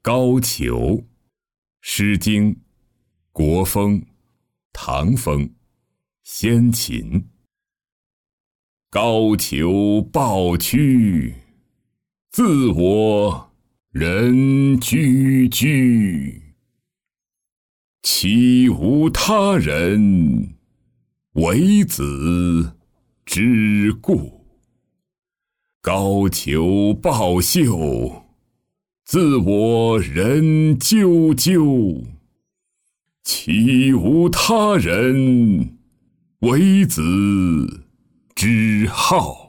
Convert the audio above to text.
高俅，诗经，国风，唐风，先秦。高俅抱屈，自我人居居。岂无他人，为子之故。高俅抱袖，自我人赳赳。岂无他人，为子之好。